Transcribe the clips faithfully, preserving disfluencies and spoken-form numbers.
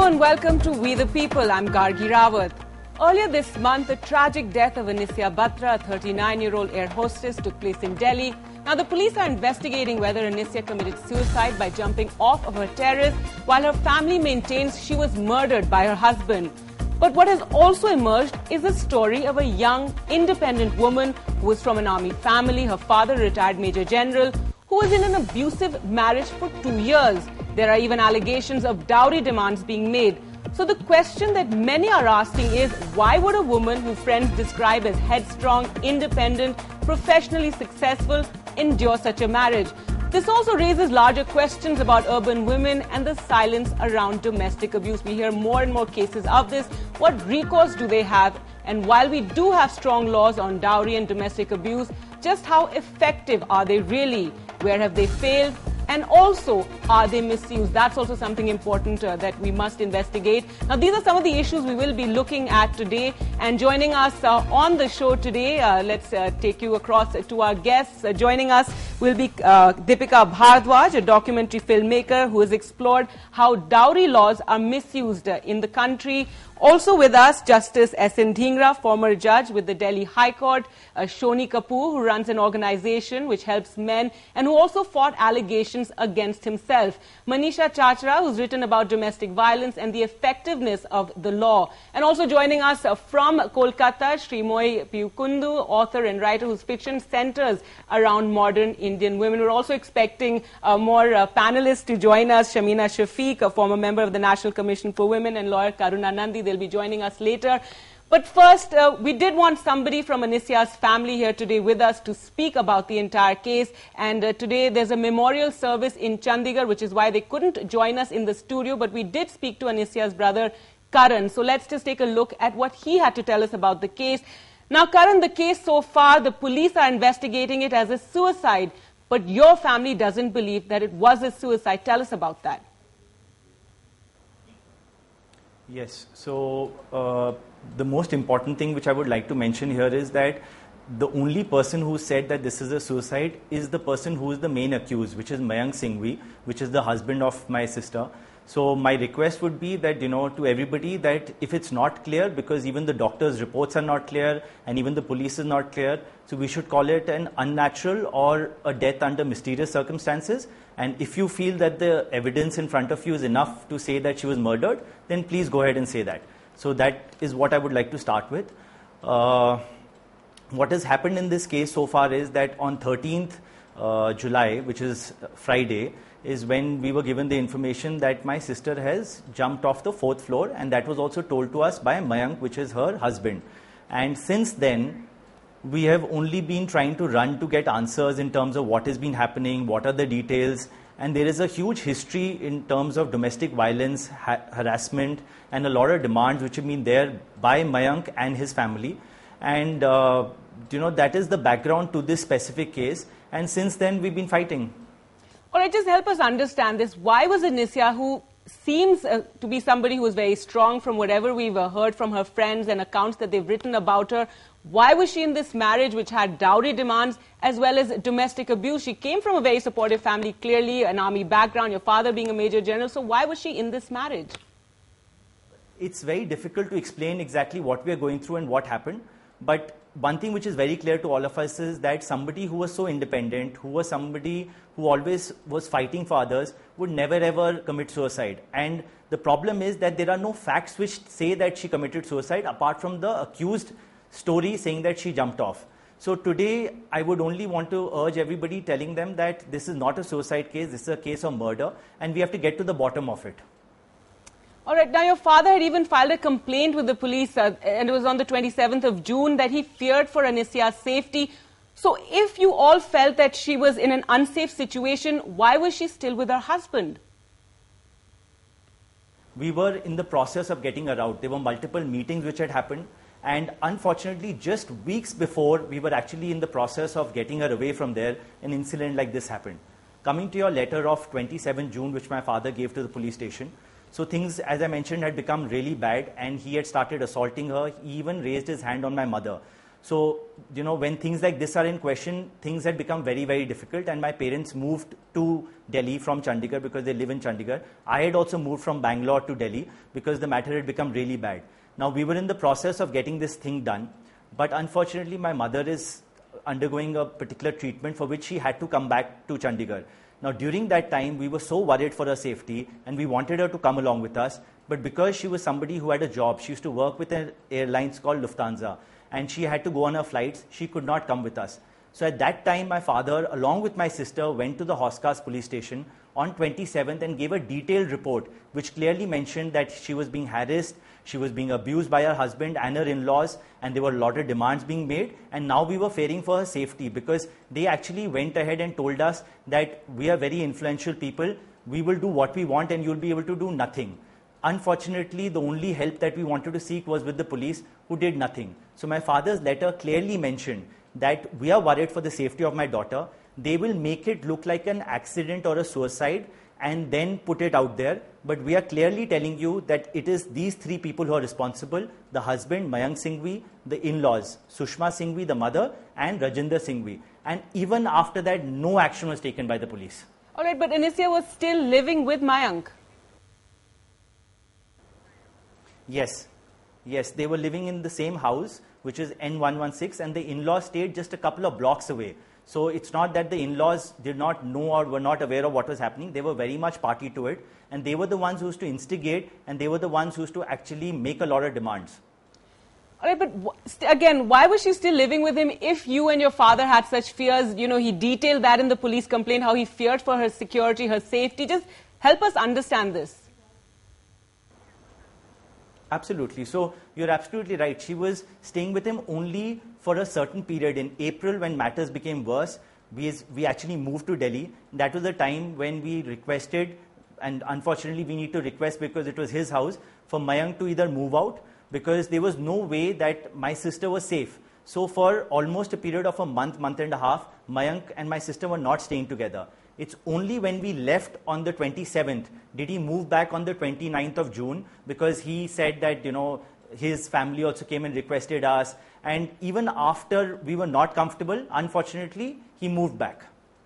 Hello and welcome to We the People. I'm Gargi Rawat. Earlier this month, the tragic death of Anisya Batra, a thirty-nine-year-old air hostess, took place in Delhi. Now, the police are investigating whether Anisya committed suicide by jumping off of her terrace, while her family maintains she was murdered by her husband. But what has also emerged is a story of a young, independent woman who was from an army family, her father, a retired major general, who was in an abusive marriage for two years. There are even allegations of dowry demands being made. So the question that many are asking is, why would a woman who friends describe as headstrong, independent, professionally successful endure such a marriage? This also raises larger questions about urban women and the silence around domestic abuse. We hear more and more cases of this. What recourse do they have? And while we do have strong laws on dowry and domestic abuse, just how effective are they really? Where have they failed? And also, are they misused? That's also something important uh, that we must investigate. Now, these are some of the issues we will be looking at today. And joining us uh, on the show today, uh, let's uh, take you across to our guests. Uh, joining us will be uh, Deepika Bhardwaj, a documentary filmmaker who has explored how dowry laws are misused uh, in the country. Also with us, Justice S N Dhingra, former judge with the Delhi High Court, uh, Shoni Kapoor, who runs an organization which helps men and who also fought allegations against himself. Manisha Chachra, who's written about domestic violence and the effectiveness of the law. And also joining us uh, from Kolkata, Srimoy Piyukundu, author and writer whose fiction centers around modern Indian women. We're also expecting uh, more uh, panelists to join us. Shamina Shafiq, a former member of the National Commission for Women, and lawyer Karuna Nandi. They'll be joining us later. But first, uh, we did want somebody from Anisya's family here today with us to speak about the entire case. And uh, today there's a memorial service in Chandigarh, which is why they couldn't join us in the studio. But we did speak to Anisya's brother, Karan. So let's just take a look at what he had to tell us about the case. Now, Karan, the case so far, the police are investigating it as a suicide. But your family doesn't believe that it was a suicide. Tell us about that. Yes, so uh, the most important thing which I would like to mention here is that the only person who said that this is a suicide is the person who is the main accused, which is Mayank Singhvi, which is the husband of my sister. So my request would be that, you know, to everybody that if it's not clear, because even the doctor's reports are not clear and even the police is not clear, so we should call it an unnatural or a death under mysterious circumstances. And if you feel that the evidence in front of you is enough to say that she was murdered, then please go ahead and say that. So that is what I would like to start with. Uh, what has happened in this case so far is that on thirteenth uh, July, which is Friday, is when we were given the information that my sister has jumped off the fourth floor, and that was also told to us by Mayank, which is her husband. And since then, we have only been trying to run to get answers in terms of what has been happening, what are the details, and there is a huge history in terms of domestic violence, ha- harassment, and a lot of demands which have been there by Mayank and his family. And, uh, you know, that is the background to this specific case. And since then, we've been fighting. All right, just help us understand this. Why was Anisya, who seems uh, to be somebody who is very strong from whatever we've uh, heard from her friends and accounts that they've written about her, why was she in this marriage which had dowry demands as well as domestic abuse? She came from a very supportive family, clearly an army background, your father being a major general. So why was she in this marriage? It's very difficult to explain exactly what we are going through and what happened. But one thing which is very clear to all of us is that somebody who was so independent, who was somebody who always was fighting for others, would never ever commit suicide. And the problem is that there are no facts which say that she committed suicide apart from the accused story saying that she jumped off. So today, I would only want to urge everybody, telling them that this is not a suicide case, this is a case of murder, and we have to get to the bottom of it. All right, now your father had even filed a complaint with the police, uh, and it was on the twenty-seventh of June, that he feared for Anisya's safety. So if you all felt that she was in an unsafe situation, why was she still with her husband? We were in the process of getting her out. There were multiple meetings which had happened. And unfortunately, just weeks before we were actually in the process of getting her away from there, an incident like this happened. Coming to your letter of twenty-seventh of June, which my father gave to the police station, so things, as I mentioned, had become really bad, and he had started assaulting her. He even raised his hand on my mother. So, you know, when things like this are in question, things had become very, very difficult, and my parents moved to Delhi from Chandigarh because they live in Chandigarh. I had also moved from Bangalore to Delhi because the matter had become really bad. Now, we were in the process of getting this thing done, but unfortunately, my mother is undergoing a particular treatment for which she had to come back to Chandigarh. Now, during that time, we were so worried for her safety, and we wanted her to come along with us, but because she was somebody who had a job, she used to work with an airlines called Lufthansa, and she had to go on her flights, she could not come with us. So at that time, my father, along with my sister, went to the Hoskas police station on twenty-seventh and gave a detailed report, which clearly mentioned that she was being harassed, she was being abused by her husband and her in-laws, and there were a lot of demands being made, and now we were fearing for her safety because they actually went ahead and told us that we are very influential people, we will do what we want and you'll be able to do nothing. Unfortunately, the only help that we wanted to seek was with the police, who did nothing. So my father's letter clearly mentioned that we are worried for the safety of my daughter. They will make it look like an accident or a suicide and then put it out there. But we are clearly telling you that it is these three people who are responsible: the husband, Mayank Singhvi, the in-laws, Sushma Singhvi, the mother, and Rajinder Singhvi. And even after that, no action was taken by the police. All right, but Anisya was still living with Mayank. Yes, yes, they were living in the same house, which is N one one six, and the in-laws stayed just a couple of blocks away. So it's not that the in-laws did not know or were not aware of what was happening. They were very much party to it, and they were the ones who used to instigate, and they were the ones who used to actually make a lot of demands. All right, but again, why was she still living with him if you and your father had such fears? You know, he detailed that in the police complaint, how he feared for her security, her safety. Just help us understand this. Absolutely. So you're absolutely right. She was staying with him only for a certain period. In April, when matters became worse, we, we actually moved to Delhi. That was the time when we requested, and unfortunately we need to request because it was his house, for Mayank to either move out, because there was no way that my sister was safe. So for almost a period of a month, month and a half, Mayank and my sister were not staying together. It's only when we left on the twenty-seventh did he move back on the twenty-ninth of June, because he said that, you know, his family also came and requested us. And even after we were not comfortable, unfortunately, he moved back.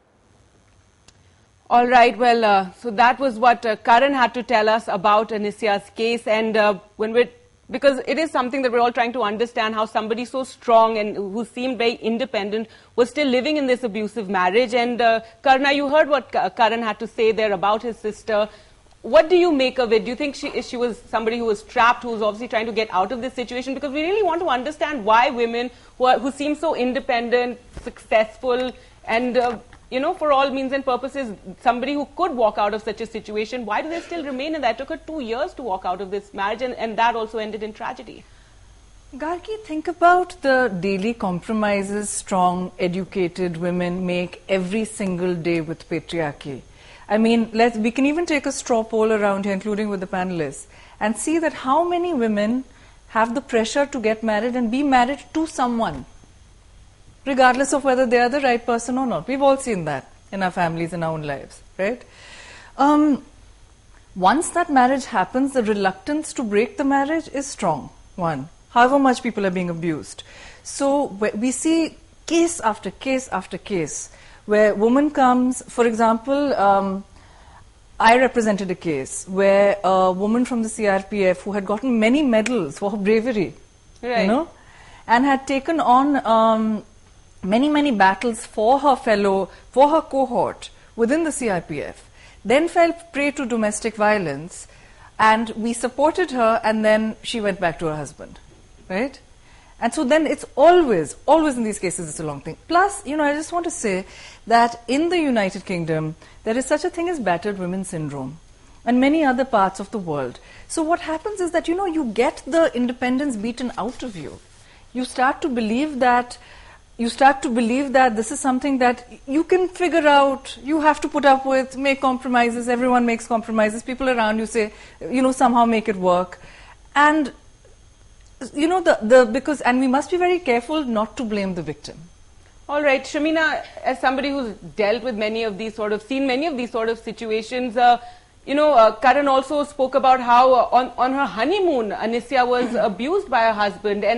All right. Well, uh, so that was what uh, Karan had to tell us about Anisya's case. And uh, when we're Because it is something that we're all trying to understand, how somebody so strong and who seemed very independent was still living in this abusive marriage. And uh, Karna, you heard what Karan had to say there about his sister. What do you make of it? Do you think she, she was somebody who was trapped, who was obviously trying to get out of this situation? Because we really want to understand why women who, are, who seem so independent, successful, and uh, you know, for all means and purposes, somebody who could walk out of such a situation, why do they still remain in that? It took her two years to walk out of this marriage, and, and that also ended in tragedy. Gargi, think about the daily compromises strong, educated women make every single day with patriarchy. I mean, let's, we can even take a straw poll around here, including with the panelists, and see that how many women have the pressure to get married and be married to someone, regardless of whether they are the right person or not. We've all seen that in our families, in our own lives, right? Um, once that marriage happens, the reluctance to break the marriage is strong, one, however much people are being abused. So we see case after case after case where woman comes, for example, um, I represented a case where a woman from the C R P F who had gotten many medals for her bravery, right, you know, and had taken on um, many, many battles for her fellow, for her cohort within the C R P F, then fell prey to domestic violence, and we supported her, and then she went back to her husband, right? And so then it's always, always in these cases it's a long thing. Plus, you know, I just want to say that in the United Kingdom, there is such a thing as battered women syndrome, and many other parts of the world. So what happens is that, you know, you get the independence beaten out of you. You start to believe that You start to believe that this is something that you can figure out, you have to put up with, make compromises, everyone makes compromises, people around you say, you know, somehow make it work. And, you know, the, the because, and we must be very careful not to blame the victim. All right, Shamina, as somebody who's dealt with many of these sort of, seen many of these sort of situations, uh, you know, uh, Karan also spoke about how uh, on, on her honeymoon, Anisya was abused by her husband, and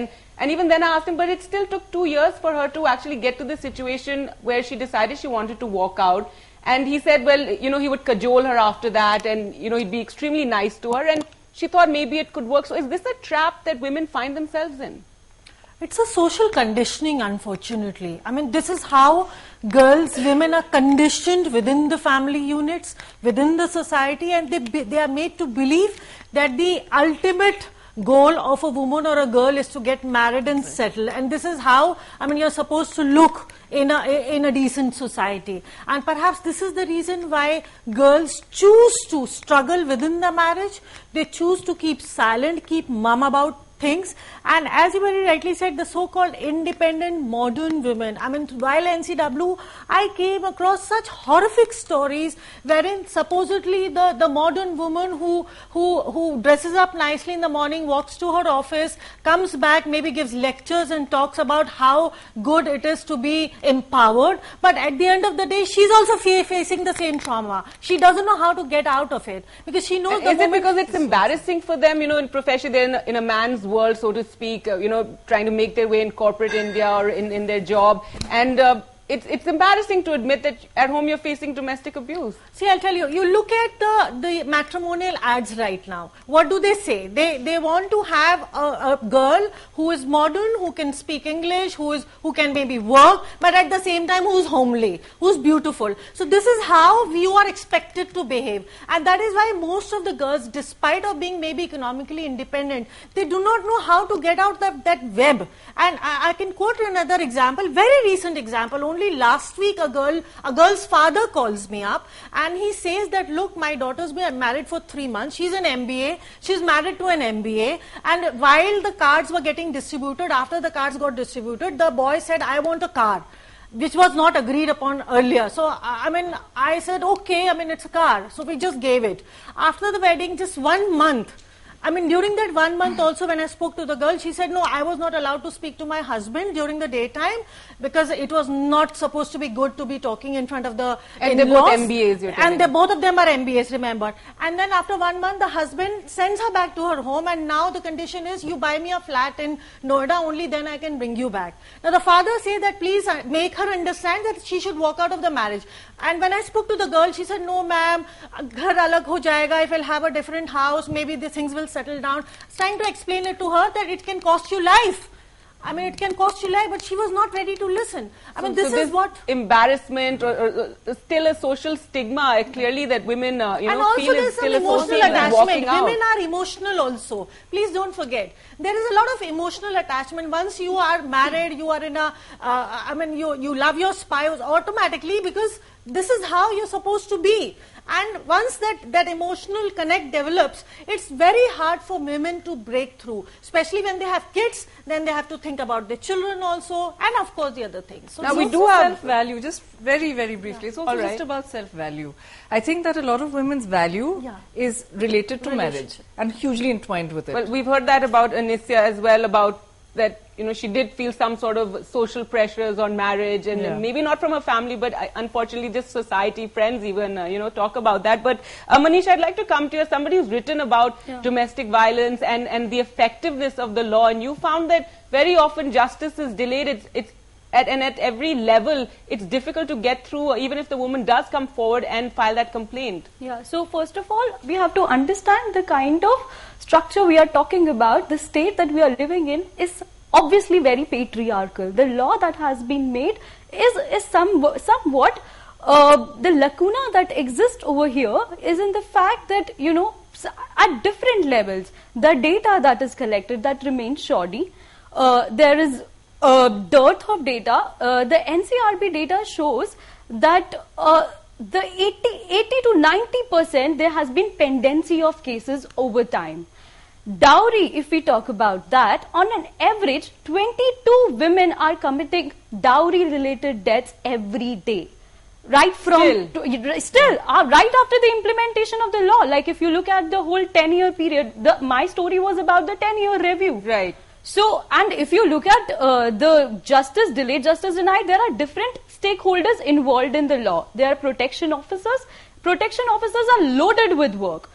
And even then I asked him, but it still took two years for her to actually get to the situation where she decided she wanted to walk out. And he said, well, you know, he would cajole her after that, and, you know, he'd be extremely nice to her. And she thought maybe it could work. So is this a trap that women find themselves in? It's a social conditioning, unfortunately. I mean, this is how girls, women are conditioned within the family units, within the society, and they, they are made to believe that the ultimate goal of a woman or a girl is to get married and settle. And this is how, I mean, you're supposed to look in a, in a decent society. And perhaps this is the reason why girls choose to struggle within the marriage. They choose to keep silent, keep mum about things. And as you very rightly said, the so-called independent modern women. I mean, while N C W, I came across such horrific stories wherein supposedly the, the modern woman who, who, who dresses up nicely in the morning, walks to her office, comes back, maybe gives lectures and talks about how good it is to be empowered. But at the end of the day, she's also fa facing the same trauma. She doesn't know how to get out of it because she knows. Is it because it's embarrassing for them, you know, in profession, they're in a, in a man's world, so to speak, uh, you know, trying to make their way in corporate India or in, in their job, and uh, it's, it's embarrassing to admit that at home you're facing domestic abuse. See, I'll tell you, you look at the, the matrimonial ads right now. What do they say? They, they want to have a, a girl who is modern, who can speak English, who is who can maybe work, but at the same time who's homely, who's beautiful. So this is how you are expected to behave. And that is why most of the girls, despite of being maybe economically independent, they do not know how to get out of that web. And I, I can quote another example, very recent example. Only last week a girl, a girl's father calls me up and he says that, look, my daughter's been married for three months. She's an M B A. She's married to an M B A. And while the cards were getting distributed, after the cards got distributed, the boy said, I want a car, which was not agreed upon earlier. So, I mean, I said, okay, I mean, it's a car. So we just gave it. After the wedding, just one month, I mean, during that one month also when I spoke to the girl, she said, no, I was not allowed to speak to my husband during the daytime because it was not supposed to be good to be talking in front of the And they're both M B As, you're telling And they both of them are M B As, remember. And then after one month, the husband sends her back to her home, and now the condition is, you buy me a flat in Noida, only then I can bring you back. Now the father says that please make her understand that she should walk out of the marriage. And when I spoke to the girl, she said, no ma'am, ghar alag ho jayega, if I'll have a different house, maybe these things will settle down. I was trying to explain it to her that it can cost you life. I mean, it can cost you life, but she was not ready to listen. I so, mean, this so is what... embarrassment or, or, or still a social stigma, clearly, that women, uh, you and know, also feel there's is some still emotional associated with walking attachment. out. Women are emotional also. Please don't forget. There is a lot of emotional attachment. Once you are married, you are in a... Uh, I mean, you, you love your spouse automatically because this is how you're supposed to be. And once that, that emotional connect develops, it's very hard for women to break through. Especially when they have kids, then they have to think about their children also, and of course the other things. So now we do have self-value, just very, very briefly. Yeah. It's also right. just about self-value. I think that a lot of women's value yeah. is related to marriage and hugely entwined with it. Well, we've heard that about Anisya as well, about that, you know, she did feel some sort of social pressures on marriage, and, yeah. and maybe not from her family, but uh, unfortunately just society, friends even, uh, you know, talk about that. But uh, Manish, I'd like to come to you as somebody who's written about yeah. domestic violence and, and the effectiveness of the law, and you found that very often justice is delayed. It's, it's at, and at every level, it's difficult to get through, even if the woman does come forward and file that complaint. Yeah, so first of all, we have to understand the kind of structure we are talking about. The state that we are living in is obviously very patriarchal. The law that has been made is, is some, somewhat, uh, the lacuna that exists over here is in the fact that, you know, at different levels, the data that is collected, that remains shoddy. Uh, there is a dearth of data. Uh, the N C R B data shows that uh, the eighty to ninety percent there has been pendency of cases over time. Dowry, if we talk about that, on an average, twenty-two women are committing dowry-related deaths every day. Right from, still, to, still uh, right after the implementation of the law. Like if you look at the whole ten-year period, the, my story was about the ten-year review. Right. So, and if you look at uh, the justice delayed, justice denied, there are different stakeholders involved in the law. There are protection officers. Protection officers are loaded with work.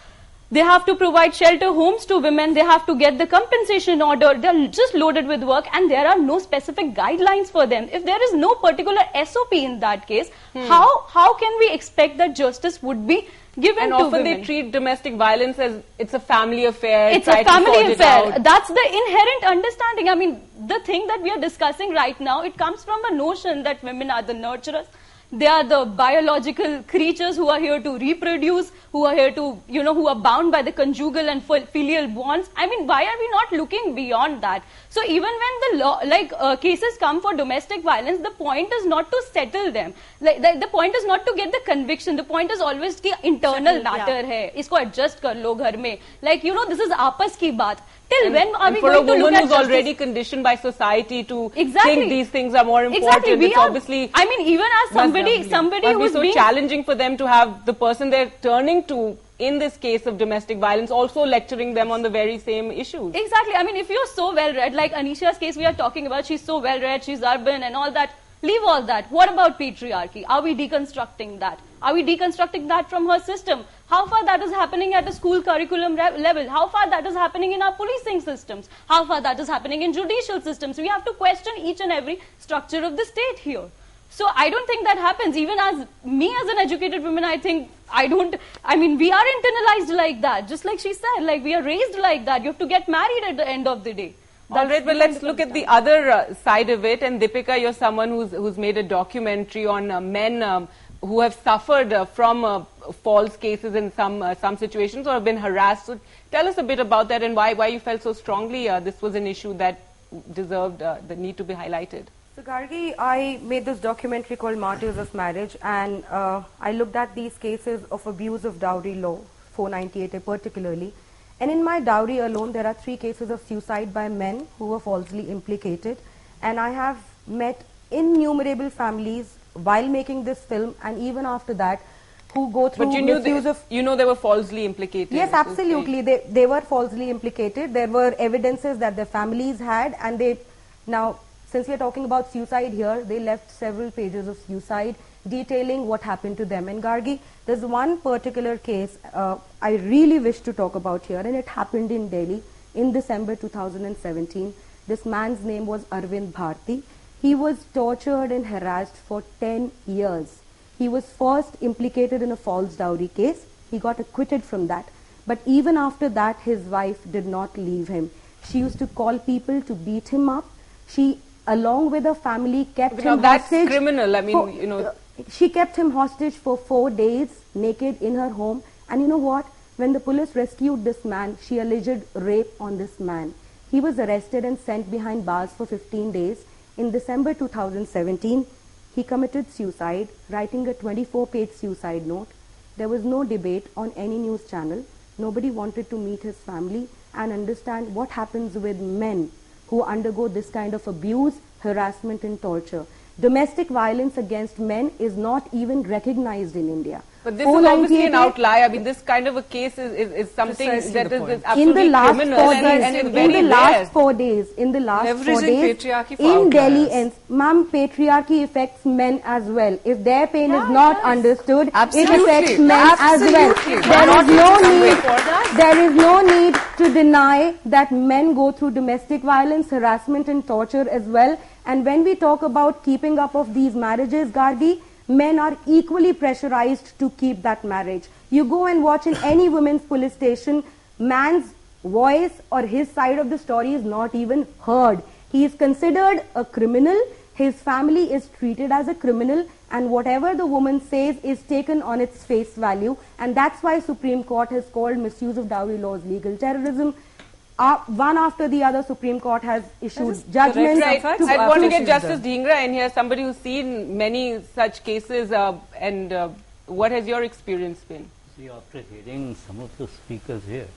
They have to provide shelter homes to women. They have to get the compensation order. They're just loaded with work, and there are no specific guidelines for them. If there is no particular S O P in that case, hmm. how how can we expect that justice would be given and to often women? They treat domestic violence as it's a family affair. It's a family affair. That's the inherent understanding. I mean, the thing that we are discussing right now, it comes from a notion that women are the nurturers. They are the biological creatures who are here to reproduce, who are here to, you know, who are bound by the conjugal and filial bonds. I mean, why are we not looking beyond that? So even when the law, like uh, cases come for domestic violence, the point is not to settle them. Like the, the point is not to get the conviction. The point is always कि internal matter है. इसको adjust कर लो घर में. Like, you know, this is आपस की बात. Till and, when are we for going a to look woman at who's justice? already conditioned by society to exactly. think these things are more important, exactly. we it's are, obviously I mean, even as somebody, somebody must who's be so being challenging for them to have the person they're turning to in this case of domestic violence also lecturing them on the very same issues. Exactly. I mean, if you're so well read, like Anisha's case we are talking about, she's so well read, she's urban and all that. Leave all that. What about patriarchy? Are we deconstructing that? Are we deconstructing that from her system? How far that is happening at a school curriculum level? How far that is happening in our policing systems? How far that is happening in judicial systems? We have to question each and every structure of the state here. So I don't think that happens. Even as me as an educated woman, I think I don't, I mean, we are internalized like that. Just like she said, like we are raised like that. You have to get married at the end of the day. All right, well, let's look at the other uh, side of it. And Deepika, you're someone who's, who's made a documentary on uh, men um, who have suffered uh, from uh, false cases in some uh, some situations or have been harassed. So tell us a bit about that and why, why you felt so strongly uh, this was an issue that deserved uh, the need to be highlighted. So Gargi, I made this documentary called Martyrs of Marriage, and uh, I looked at these cases of abuse of dowry law, four ninety-eight particularly. And in my dowry alone, there are three cases of suicide by men who were falsely implicated. And I have met innumerable families while making this film, and even after that, who go through but you knew misuse they, of... You know they were falsely implicated. Yes, absolutely. They, they were falsely implicated. There were evidences that their families had, and they... Now, since we are talking about suicide here, they left several pages of suicide detailing what happened to them. And Gargi, there's one particular case uh, I really wish to talk about here, and it happened in Delhi in December two thousand seventeen. This man's name was Arvind Bharti. He was tortured and harassed for ten years. He was first implicated in a false dowry case. He got acquitted from that. But even after that, his wife did not leave him. She used to call people to beat him up. She, along with her family, kept but him that's hostage. That's criminal. I mean, for, you know... Uh, she kept him hostage for four days, naked in her home. And you know what? When the police rescued this man, she alleged rape on this man. He was arrested and sent behind bars for fifteen days. In December two thousand seventeen, he committed suicide, writing a twenty-four page suicide note. There was no debate on any news channel. Nobody wanted to meet his family and understand what happens with men who undergo this kind of abuse, harassment and torture. Domestic violence against men is not even recognized in India. But this is obviously an outlier. I mean, this kind of a case is, is, is something that is, is absolutely in the last criminal four and, days, and in very the last rare. four days, in the last Leveraging four days, patriarchy for in outliers. Delhi, and ma'am, patriarchy affects men as well. If their pain Yeah, is not yes. understood, Absolutely. it affects men Absolutely. as well. There is no need. that. There is no need to deny that men go through domestic violence, harassment, and torture as well. And when we talk about keeping up of these marriages, Gargi, men are equally pressurized to keep that marriage. You go and watch in any women's police station, man's voice or his side of the story is not even heard. He is considered a criminal, his family is treated as a criminal, and whatever the woman says is taken on its face value. And that's why Supreme Court has called misuse of dowry laws legal terrorism. Uh, one after the other, Supreme Court has issued judgments. Right. To I want to get issues Justice them. Dhingra in here, somebody who's seen many such cases, uh, and uh, what has your experience been? See, after hearing some of the speakers here,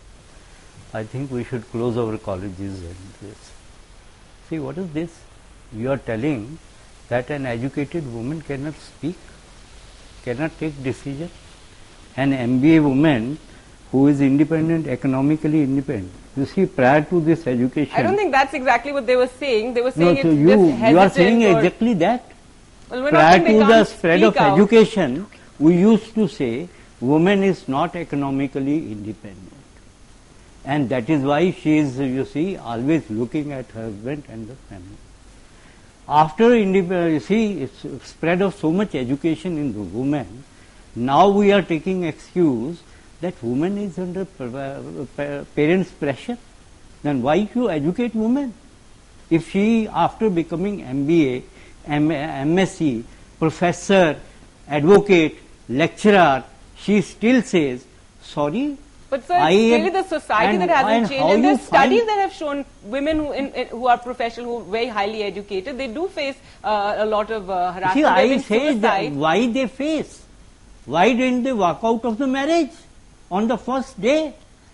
I think we should close our colleges and this. See, what is this? You are telling that an educated woman cannot speak, cannot take decision. An M B A woman who is independent, economically independent. You see, prior to this education... I don't think that's exactly what they were saying. They were saying no, it's so you, just hesitant. you are saying or exactly that. Well, we're Prior not saying to they the can't spread of speak out. education, we used to say woman is not economically independent. And that is why she is, you see, always looking at her husband and the family. After, you see, it's spread of so much education in the woman, now we are taking excuse that woman is under parents' pressure. Then why you educate women? If she, after becoming M B A, M S c, professor, advocate, lecturer, she still says, sorry, but sir, it's really the society that hasn't changed. And there are studies that have shown women who, in, in, who are professional, who are very highly educated, they do face uh, a lot of uh, harassment. See, I say that why they face? Why didn't they walk out of the marriage on the first day?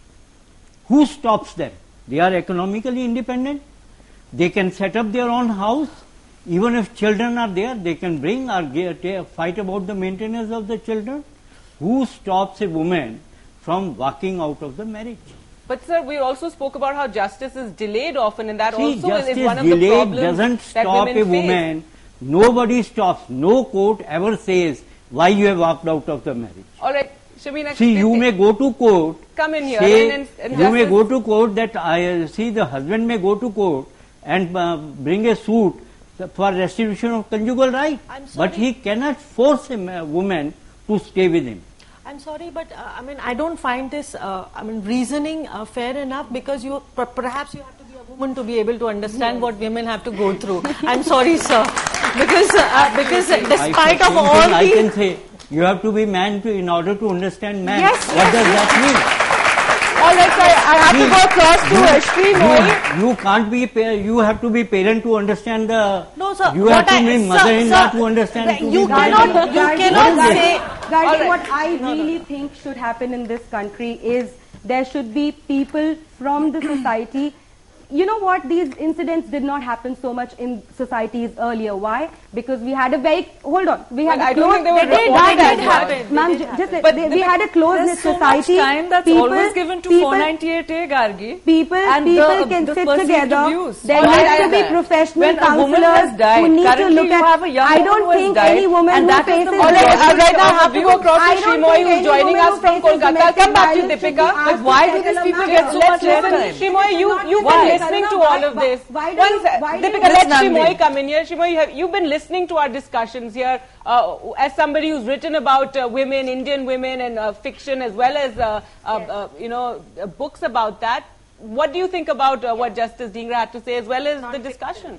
Who stops them? They are economically independent. They can set up their own house. Even if children are there, they can bring or get, fight about the maintenance of the children. Who stops a woman from walking out of the marriage? But sir, we also spoke about how justice is delayed often, and that See, also justice is one of delayed the problems doesn't that stop women a woman. face. Nobody stops. No court ever says why you have walked out of the marriage. All right, Shamina. See, you may go to court. Come in here. Say, and, and, and you may go to court that I uh, see the husband may go to court and uh, bring a suit for restitution of conjugal right, but he cannot force a woman to stay with him. I'm sorry, but uh, I mean, I don't find this, uh, I mean, reasoning uh, fair enough, because you per perhaps you have to be a woman to be able to understand yes. what women have to go through. I'm sorry, sir, because uh, because despite of all I the, can say you have to be man to, in order to understand man. Yes, what yes, does yes. that mean? All right, sir, I have to go across to Ashri Moi. You, you can't be, you have to be parent to understand the, no, sir, you have to I, be mother-in-law to understand. The, you to cannot, you cannot say, guys, right. What I really think should happen in this country is there should be people from the society. You know what? These incidents did not happen so much in societies earlier. Why? Because we had a very, hold on, we had well, a I close, don't think they were they did, that that happened. Ma'am, just, but they, we had a close-knit so society. Much time that's people, always given to people, four ninety-eight A, Gargi. People, and people the, can the sit together. Abuse. There All needs right, to be that. professional when counselors died, who need to look you at, have a young I don't think died, any woman and who that faces is the all right, all right now I have to go across to Shri Moi, who's joining us from Kolkata. Come back to Deepika. But why do these people get so much airtime? Shri Moi, you, you've been listening to all of this. Deepika, let Shri Moi come in here. Shri Moi, you have, you've been listening to our discussions here uh, as somebody who's written about uh, women, Indian women, and uh, fiction, as well as uh, uh, yes. uh, you know uh, books about that. What do you think about uh, what Justice Dhingra had to say, as well as the discussion?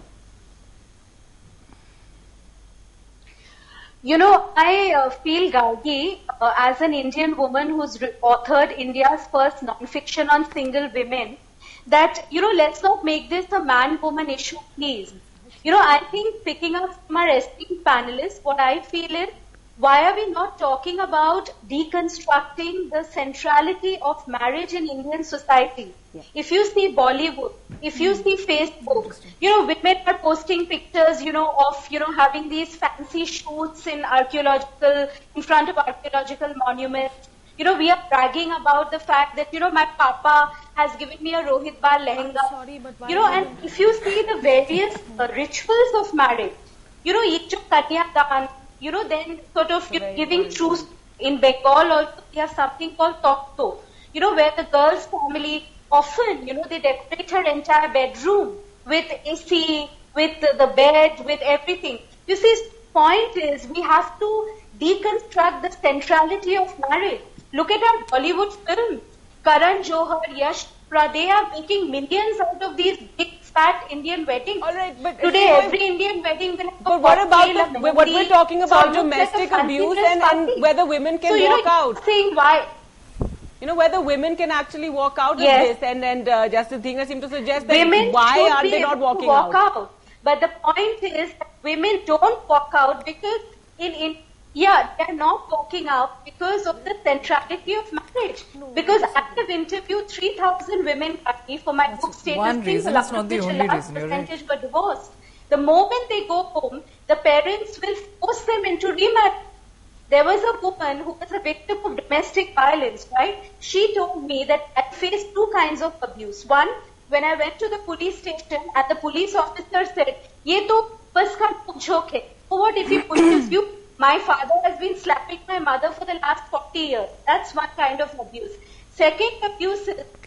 You know, I uh, feel, Gargi, uh, as an Indian woman who's authored India's first non-fiction on single women, that, you know, let's not make this a man-woman issue, please. You know, I think picking up from our esteemed panelists, what I feel is, why are we not talking about deconstructing the centrality of marriage in Indian society? Yeah. If you see Bollywood, if you see Facebook, you know, women are posting pictures, you know, of, you know, having these fancy shoots in archaeological, in front of archaeological monuments. You know, we are bragging about the fact that, you know, my papa has given me a Rohit Bal lehenga. Sorry, but why you know, and if you see the various uh, rituals of marriage, you know, each of Kanyadan, you know, then sort of you know, giving truce. In Bengal also, we have something called Tokto, you know, where the girl's family often, you know, they decorate her entire bedroom with A C, with the, the bed, with everything. You see, point is, we have to deconstruct the centrality of marriage. Look at our Bollywood films. Karan Johar, Yash, they are making millions out of these big fat Indian weddings. All right, but today every Indian wedding will have But what about the, what we're talking about domestic abuse and, and whether women can so, walk know, out? Saying why? You know, whether women can actually walk out yes. of this, and and uh, Justice Dhingra seemed to suggest that women why are they not walking walk out? out? But the point is that women don't walk out because in in yeah, they're not walking out because of the centrality of marriage. No, because I have interviewed three thousand women for my book Status One reason, it's not the only reason. You're percentage right. were divorced. The moment they go home, the parents will force them into remarriage. There was a woman who was a victim of domestic violence, right? She told me that I faced two kinds of abuse. One, when I went to the police station and the police officer said, "Ye to bas ka jok hai." So what if he pushes you? My father has been slapping my mother for the last forty years. That's one kind of abuse. Second abuse is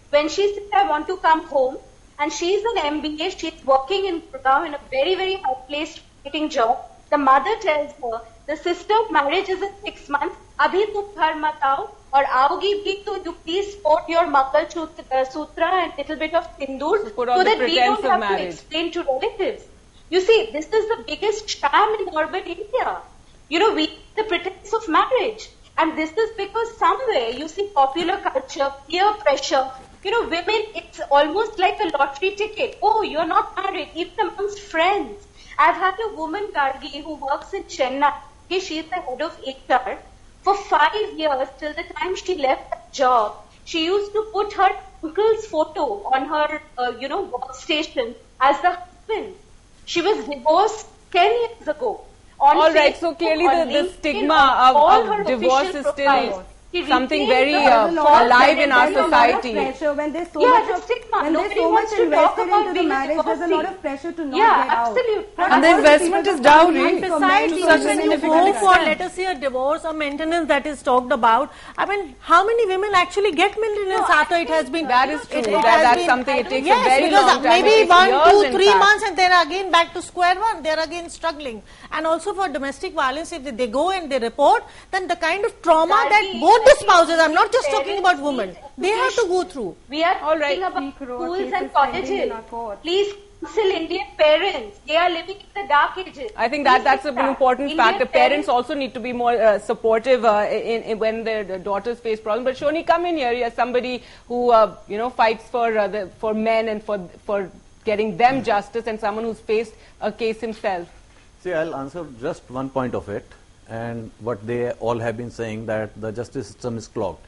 when she said, I want to come home, and she's an M B A, she's working in Gurgaon in a very, very high-placed writing job. The mother tells her, the sister of marriage is in six months, abhi tum ghar mat aao, or aogi bhi to you please sport your Mangal Sutra and little bit of sindoor, so, so that we don't have marriage. to explain to relatives. You see, this is the biggest sham in urban India. You know, we the pretense of marriage. And this is because somewhere you see popular culture, peer pressure. You know, women, it's almost like a lottery ticket. Oh, you're not married, even amongst friends. I've had a woman, Gargi, who works in Chennai. She's the head of H R. For five years, till the time she left that job, she used to put her uncle's photo on her, uh, you know, workstation as the husband. She was divorced ten years ago. All right, so clearly the, the stigma of, of divorce is still something very uh, alive in our society. Pressure when there's so yeah, much of, stigma. when there's so much invested into the marriage, there's a lot of pressure to not yeah, get out. Absolutely. And the investment is dowry. And besides, to such a when you significant go for, extent. let us say, a divorce or maintenance that is talked about, I mean, how many women actually get maintenance No, after it has been? That is true. It, it that, has that's been, something it takes yes, a very because long time. maybe It takes one, years, two, in three fact. months, and then again back to square one. They're again struggling. And also for domestic violence, if they, they go and they report, then the kind of trauma that both the spouses, I'm not just talking about women, they have to go through. We are All right. talking about schools and colleges. Please counsel Indian parents. They are living in the dark ages. I think that Please that's fix an that. important Indian factor. Parents also need to be more uh, supportive uh, in, in when their, their daughters face problems. But Shoni, come in here. You're somebody who uh, you know fights for uh, the, for men and for for getting them justice, and someone who's faced a case himself. See, I'll answer just one point of it, and what they all have been saying, that the justice system is clogged,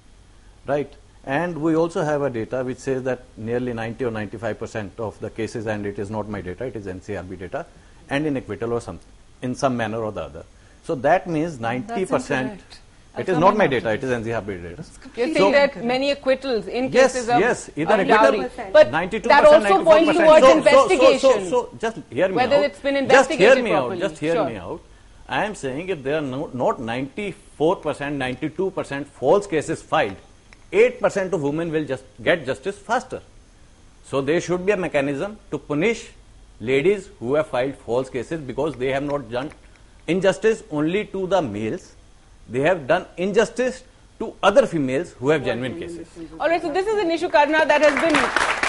right? And we also have a data which says that nearly ninety or ninety-five percent of the cases, and it is not my data, it is N C R B data, end in acquittal or some, in some manner or the other. So that means ninety percent. It is not my data, it is N C R B data. You're saying So- that many acquittals in Yes, cases of yes, either of acquittal, dowry. But ninety-two that percent, also points ninety-four towards percent. So- so- investigation. So, so, so just hear me Whether out. it's been Just hear investigated me properly. out. Just hear Sure. me out. I am saying if there are no, not ninety-four percent, ninety-two percent false cases filed, eight percent of women will just get justice faster. So there should be a mechanism to punish ladies who have filed false cases, because they have not done injustice only to the males. They have done injustice to other females who have genuine cases. All right, so this is an issue, Karna, that has been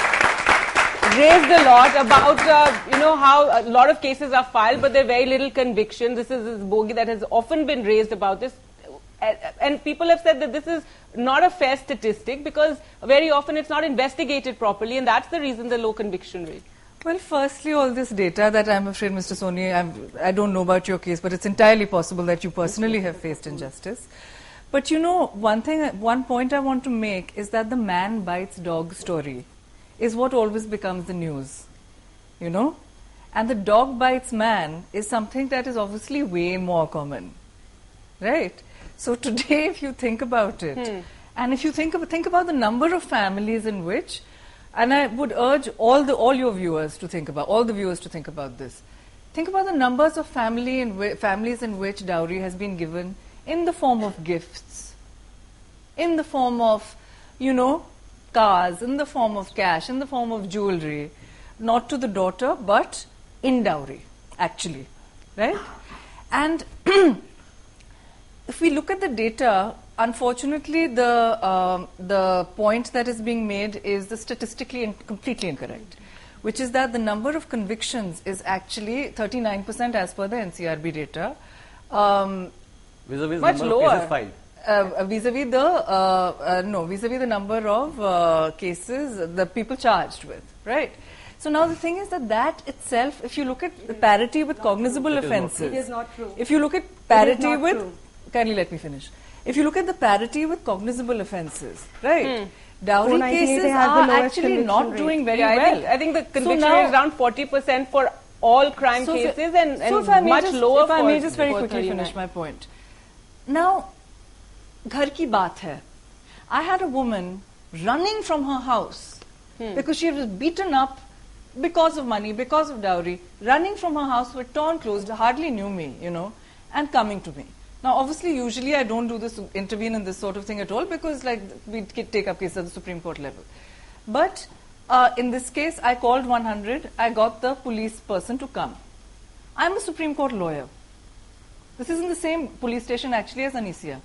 raised a lot about, uh, you know, how a lot of cases are filed, but there are very little conviction. This is this bogey that has often been raised about this. And people have said that this is not a fair statistic, because very often it's not investigated properly, and that's the reason the low conviction rate. Well, firstly, all this data that I'm afraid, Mister Soni, I'm, I don't know about your case, but it's entirely possible that you personally have faced injustice. But you know, one thing, one point I want to make is that the man bites dog story is what always becomes the news, you know? And the dog bites man is something that is obviously way more common, right? So today, if you think about it, hmm. and if you think, of, think about the number of families in which, and I would urge all the all your viewers to think about, all the viewers to think about this. Think about the numbers of family in families in which dowry has been given in the form of gifts, in the form of, you know, cars, in the form of cash, in the form of jewelry, not to the daughter, but in dowry, actually, right? And if we look at the data, unfortunately, the um, the point that is being made is the statistically and completely incorrect, which is that the number of convictions is actually thirty-nine percent as per the N C R B data, um, vis-a-vis much number lower. Of cases filed. Uh, vis-a-vis the uh, uh, no vis-a-vis the number of uh, cases the people charged with, right? So now the thing is that that itself, if you look at the parity with cognizable offences, it is not true. If you look at parity not with, true. kindly let me finish. If you look at the parity with cognizable offences, right? Hmm. Dowry four ninety-eight cases has the are lowest actually conviction not rate. doing very Yeah, I well. think, I think the conviction now- rate is around forty percent for all crime So if- cases, and, and so if I may much just, lower if I for may just very for quickly thirty-nine. finish my point. Now, ghar ki baat hai. I had a woman running from her house hmm. because she was beaten up because of money, because of dowry, running from her house with torn clothes, hardly knew me, you know, and coming to me. Now, obviously, usually I don't do this, intervene in this sort of thing at all, because like we take up cases at the Supreme Court level. But uh, in this case, I called one hundred. I got the police person to come. I'm a Supreme Court lawyer. This is in the same police station actually as Anisya.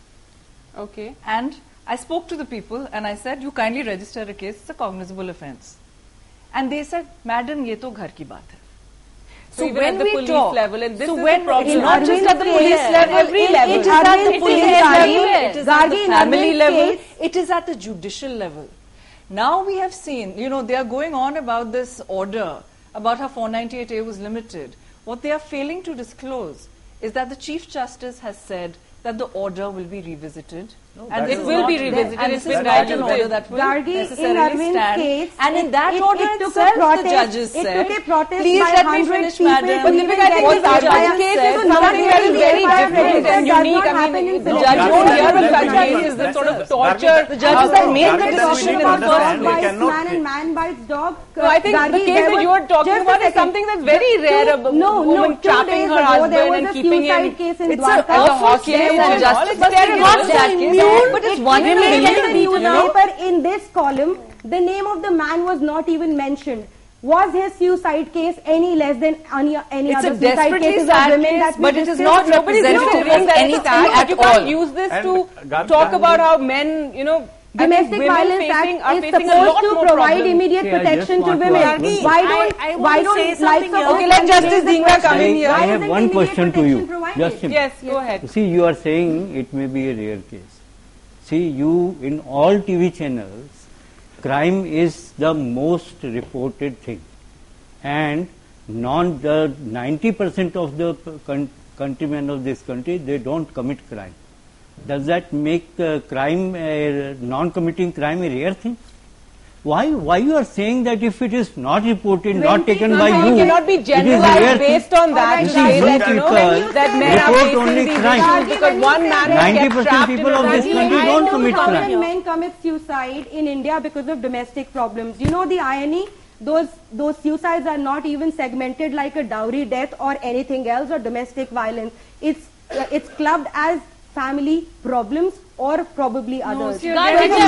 Okay. And I spoke to the people and I said, you kindly register a case, it's a cognizable offence. And they said, madam, ye to ghar ki baat hai. So, so when at the we police talk, level, and this so is when the problem, not just at the police case, level, every it, level. It is at the police level, it is at the family level, case. it is at the judicial level. Now we have seen, you know, they are going on about this order, about how four ninety-eight A was limited. What they are failing to disclose is that the Chief Justice has said that the order will be revisited. No, and it will be revisited. And it's this is not an order that will Gargi, necessarily stand. Case, and in that it, order it itself, protest, the judges it said, took a protest please by let me finish, madam. But Deepika, I think this Arjun case is something that is very different and unique. I mean, the judge won't hear of such cases, the sort of torture. The judges have made the decision in the first place. Man and man bites dog. No, I think the case that you are talking about is something that's very rare. A woman trapping her husband and keeping him. It's a hostage and justice. But it's not that case. But it's one in a million. Newspaper in this column, the name of the man was not even mentioned. Was his suicide case any less than any, any it's other a suicide cases of women case, that we but it is discussed? not representative of anything at you all. You can't use this and to Gar talk about how men, you know, Domestic Violence facing, Act is supposed to provide problems. immediate Okay, protection to to women. Gargi, Why don't, I, I why don't say likes something of else. Okay, let Justice Dhingra come in here. I Why have isn't one immediate question to you. protection provided? Just a Yes, go ahead. See, you are saying it may be a rare case. See, you, in all T V channels, crime is the most reported thing. And non, the ninety percent of the con countrymen of this country, they don't commit crime. Does that make uh, crime, uh, non-committing crime a rare thing? Why, why you are saying that if it is not reported, not taken by you, it cannot be generalized based on that to say that, you know, that men are facing only these crime. issues because one man ninety gets trapped people in of a this family. country I don't know commit how many crime. men commit suicide in India because of domestic problems. You know the irony? Those, those suicides are not even segmented like a dowry death or anything else or domestic violence. It's, uh, it's clubbed as family problems or probably others. so That's you're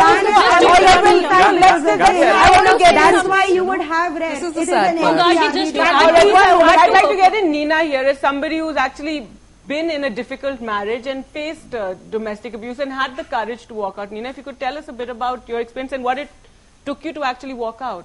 That's why you would have read. This is the It sad an part. N C R Gargi, just data. All right, what what I'd like to get in Nina here is somebody who's actually been in a difficult marriage and faced uh, domestic abuse and had the courage to walk out. Nina, if you could tell us a bit about your experience and what it took you to actually walk out.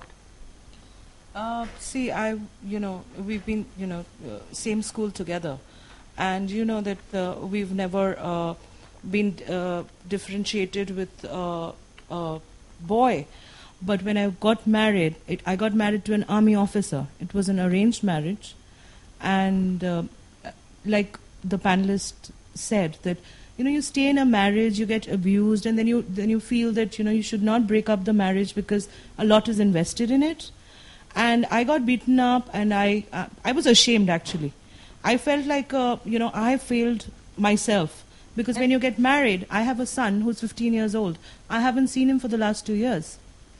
Uh, see, I, you know, we've been, you know, uh, same school together, and you know that uh, we've never uh, been uh, differentiated with uh, a boy. But when I got married, it, I got married to an army officer. It was an arranged marriage, and uh, like the panelist said, that you know, you stay in a marriage, you get abused, and then you then you feel that you know you should not break up the marriage because a lot is invested in it. And I got beaten up, and I uh, I was ashamed actually. I felt like uh, you know I failed myself because when you get married, I have a son who's fifteen years old. I haven't seen him for the last two years.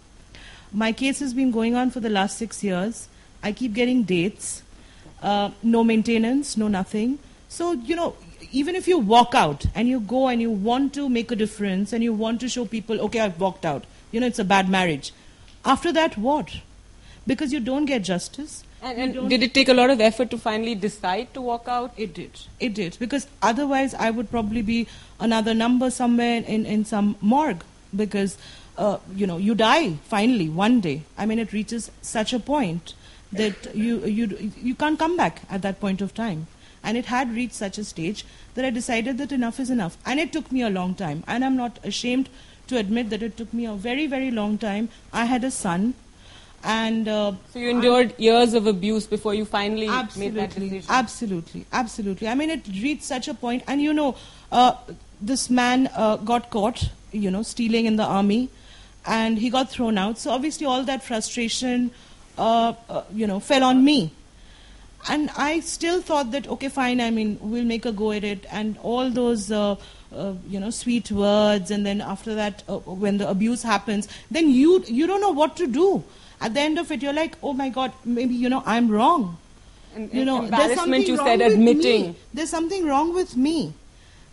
My case has been going on for the last six years. I keep getting dates, uh, no maintenance, no nothing. So you know, even if you walk out and you go and you want to make a difference and you want to show people, okay, I've walked out. You know, it's a bad marriage. After that, what? Because you don't get justice. And, and did it take a lot of effort to finally decide to walk out? It did. It did. Because otherwise I would probably be another number somewhere in, in some morgue. Because, uh, you know, you die finally one day. I mean, it reaches such a point that you, you, you can't come back at that point of time. And it had reached such a stage that I decided that enough is enough. And it took me a long time. And I'm not ashamed to admit that it took me a very, very long time. I had a son. And uh, so you endured I, years of abuse before you finally absolutely, made that decision. Absolutely, absolutely. I mean, it reached such a point, and you know, uh, this man uh, got caught, you know, stealing in the army, and he got thrown out. So obviously, all that frustration, uh, uh, you know, fell on me. And I still thought that okay, fine. I mean, we'll make a go at it, and all those. Uh, Uh, you know, sweet words, and then after that, uh, when the abuse happens, then you you don't know what to do. At the end of it, you're like, oh my God, maybe you know I'm wrong. And, you know, embarrassment. You said admitting. There's something wrong with me.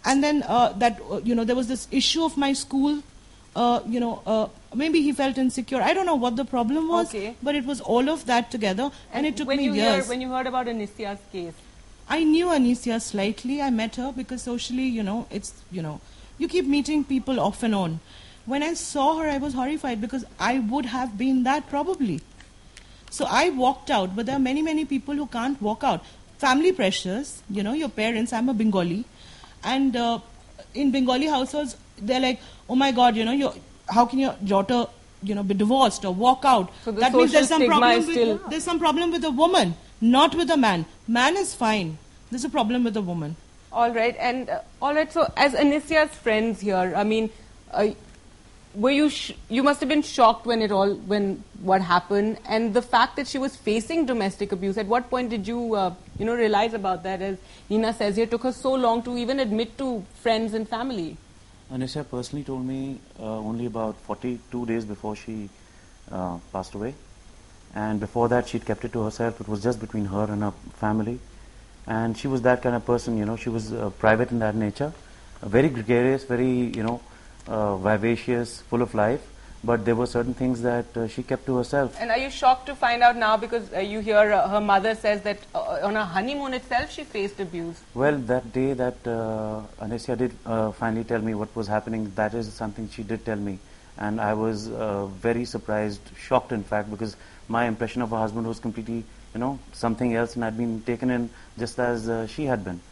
and then uh, that uh, you know there was this issue of my school. Uh, you know, uh, maybe he felt insecure. I don't know what the problem was, okay. but it was all of that together, and, and it took when me you years. Hear, when you heard about Anisya's case, I knew Anisya slightly. I met her because socially, you know, it's you know, you keep meeting people off and on. When I saw her, I was horrified because I would have been that probably. So I walked out, but there are many, many people who can't walk out. Family pressures, you know, your parents. I'm a Bengali, and uh, in Bengali households, they're like, oh my God, you know, your, how can your daughter, you know, be divorced or walk out? So the that means there's some problem with still there's some problem with a woman, not with a man. Man is fine. There's a problem with a woman. All right, and uh, all right. So as Anisya's friends here, I mean, uh, were you sh- you must have been shocked when it all when what happened, and the fact that she was facing domestic abuse. At what point did you uh, you know realize about that? As Nina says here, it took her so long to even admit to friends and family. Anisya personally told me uh, only about forty-two days before she uh, passed away, and before that she'd kept it to herself. It was just between her and her family, and she was that kind of person. You know, she was uh, private in that nature, uh, very gregarious, very you know. Uh, vivacious, full of life, but there were certain things that uh, she kept to herself. And are you shocked to find out now, because uh, you hear uh, her mother says that uh, on her honeymoon itself she faced abuse? Well, that day that uh, Anisya did uh, finally tell me what was happening, that is something she did tell me, and I was uh, very surprised, shocked in fact, because my impression of her husband was completely, you know, something else, and I'd been taken in just as uh, she had been.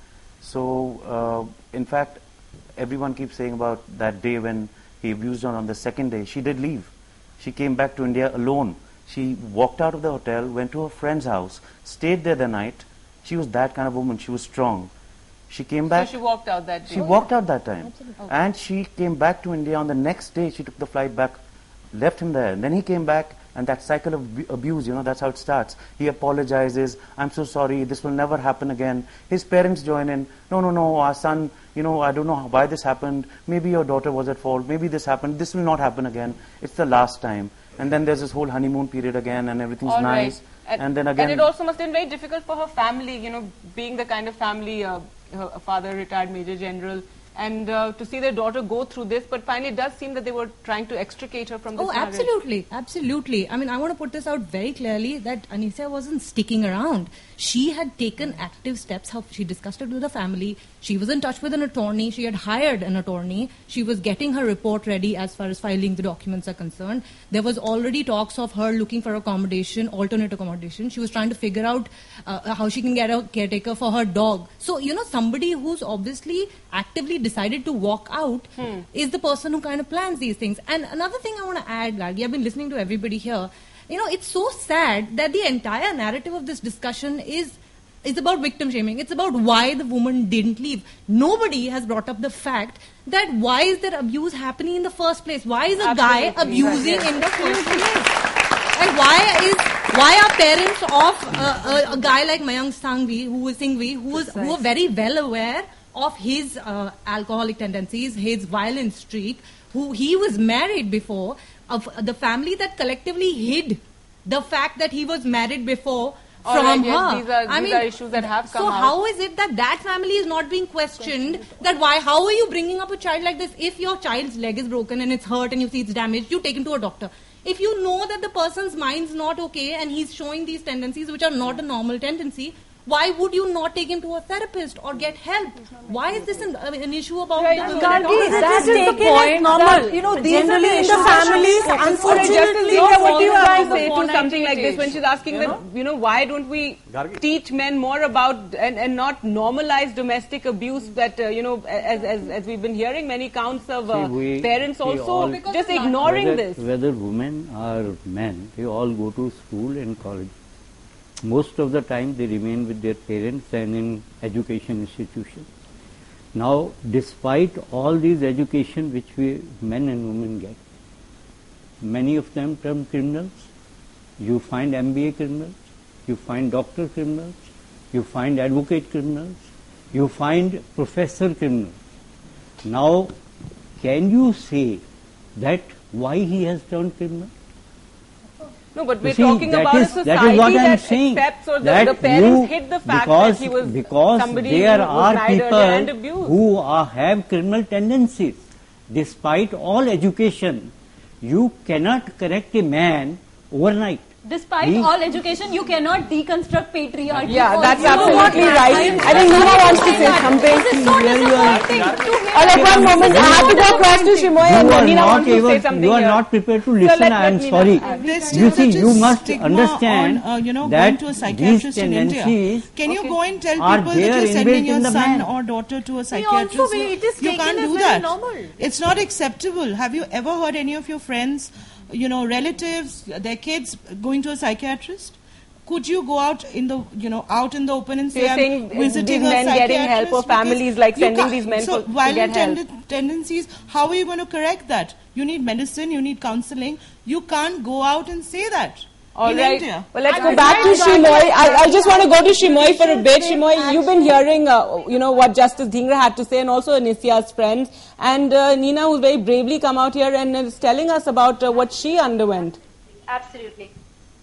So, uh, in fact, everyone keeps saying about that day when he abused her. On the second day, she did leave. She came back to India alone. She walked out of the hotel, went to her friend's house, stayed there the night. She was that kind of woman. She was strong. She came back. So she walked out that day? She walked out that time. Okay. And she came back to India on the next day. She took the flight back, left him there. And then he came back, and that cycle of abuse, you know, that's how it starts. He apologizes. I'm so sorry. This will never happen again. His parents join in. No, no, no, our son, you know, I don't know why this happened. Maybe your daughter was at fault. Maybe this happened. This will not happen again. It's the last time. And then there's this whole honeymoon period again, and everything's All nice. Right. And, and then again... And it also must have been very difficult for her family, you know, being the kind of family, uh, her father, retired Major General, and uh, to see their daughter go through this, but finally it does seem that they were trying to extricate her from this Oh, marriage. absolutely, absolutely. I mean, I want to put this out very clearly that Anisya wasn't sticking around. She had taken active steps. How she discussed it with her family. She was in touch with an attorney. She had hired an attorney. She was getting her report ready as far as filing the documents are concerned. There was already talks of her looking for accommodation, alternate accommodation. She was trying to figure out uh, how she can get a caretaker for her dog. So, you know, somebody who's obviously actively decided to walk out hmm. is the person who kind of plans these things. And another thing I want to add, Gargi, I've been listening to everybody here. You know, it's so sad that the entire narrative of this discussion is is about victim shaming. It's about why the woman didn't leave. Nobody has brought up the fact that why is there abuse happening in the first place? Why is a Absolutely. guy abusing Yes. in the first place? And why is why are parents of uh, a, a guy like Mayank Singhvi, who is Singhvi, who is who are very well aware of his uh, alcoholic tendencies, his violent streak, who he was married before, of the family that collectively hid the fact that he was married before All from right, yes, her. these are, I these mean, are issues that have come so out. how is it that that family is not being questioned? That why? How are you bringing up a child like this? If your child's leg is broken and it's hurt and you see it's damaged, you take him to a doctor. If you know that the person's mind's not okay and he's showing these tendencies which are not a normal tendency, why would you not take him to a therapist or get help? Why is this an, uh, an issue about Right. the Gargi, women? that is the taken point as normal. that, you know, generally in the families, unfortunately, What what do you you have to have say to something like this when she's asking You that, know? you know, why don't we Gargi. teach men more about and, and not normalize domestic abuse that, uh, you know, as, as, as we've been hearing many counts of uh, See, we- parents we also all- just ignoring whether, this. Whether women or men, they all go to school and college. Most of the time they remain with their parents and in education institutions. Now, despite all these education which we men and women get, many of them turn criminals. You find M B A criminals, you find doctor criminals, you find advocate criminals, you find professor criminals. Now, can you say that why he has turned criminal? No, but You we're see, talking that about is- a that society is what that I'm saying, accepts, or the, that the parents you- hid the fact because, that he was because somebody there who was are married earlier and people abused. who are, have criminal tendencies. Despite all education, you cannot correct a man overnight. Despite He- all education, you cannot deconstruct patriarchy. Yeah, also. that's You know what? absolutely right. I think Nina wants to say something. This is so disappointing to hear. All right, one moment. I have to go across to Shimoy, and You are Nina not wants to able, say something you are here. not prepared to So listen. let- I let am Nina- sorry. Uh, There's You still see, such you a must stigma understand on, uh, you know, that going to a these psychiatrist in India. tendencies Can you go and tell are people there that you're sending inbuilt your in the son man. or daughter to a also psychiatrist? be- it is You taken can't as do very that. normal. It's not acceptable. Have you ever heard any of your friends, you know, relatives, their kids going to a psychiatrist? Could you go out in the, you know, out in the open and So say, you're I'm saying visiting these a men getting help, or psychiatrist? Because families like you sending can't- these men so for- to violent get help. tenden- tendencies, how are you going to correct that? You need medicine, you need counseling. You can't go out and say that. All in right. India. Well, let's I go was back to right, Shimoy. I, I just want to go to Shimoy for a should bit. take Shimoy, you've been hearing, uh, you know, what Justice Dhingra had to say, and also Anisia's friends, and uh, Nina, who's very bravely come out here and is telling us about uh, what she underwent. Absolutely.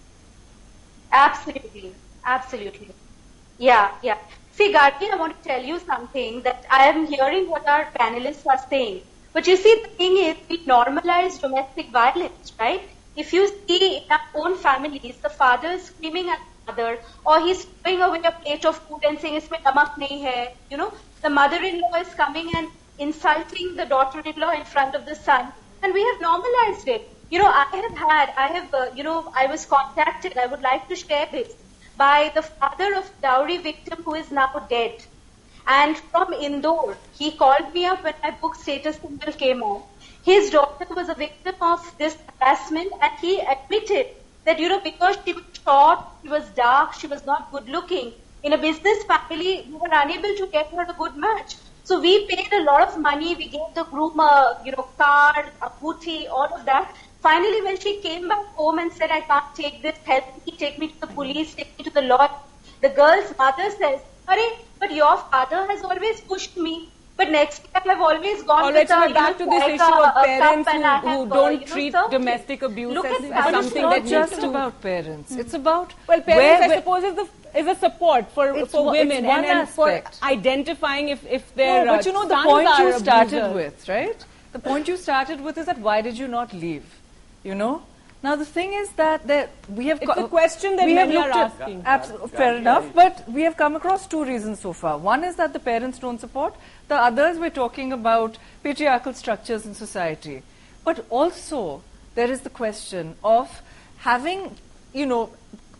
Absolutely. Absolutely. Yeah, yeah. See, Gargi, I want to tell you something, that I am hearing what our panelists are saying. But you see, the thing is, we normalize domestic violence, right? If you see in our own families, the father is screaming at the mother, or he's throwing away a plate of food and saying, "Isme namak nahi hai." You know, the mother-in-law is coming and insulting the daughter-in-law in front of the son, and we have normalized it. You know, I have had, I have, uh, you know, I was contacted, I would like to share this, by the father of dowry victim who is now dead. And from Indore, he called me up when my book Status Symbol came out. His daughter was a victim of this harassment, and he admitted that, you know, because she was short, she was dark, she was not good looking, in a business family, we were unable to get her a good match. So we paid a lot of money, we gave the groom a, you know, card, a booty, all of that. Finally, when she came back home and said, "I can't take this, help me, take me to the police, take me to the law," the girl's mother says, "Arey, but your father has always pushed me. But next year I've always gone All with right, so a, we're you back know, to this like issue a- of a parents cup and who, I who have, uh, don't you know, treat served it. domestic abuse Look as, at as that. But it's something not that needs just to... about parents. It's about Well, parents, where- I where- suppose, is, the, is a support for, It's for one- women it's one and, and for aspect. identifying if, if their No, but you know, uh, the sons point are you started abusers. with, right? The point you started with is that why did you not leave? You know? Now, the thing is that there, we have... It's a question that we have many are looked at- asking. abs- fair enough, but we have come across two reasons so far. One is that the parents don't support. The others, we're talking about patriarchal structures in society. But also, there is the question of having, you know,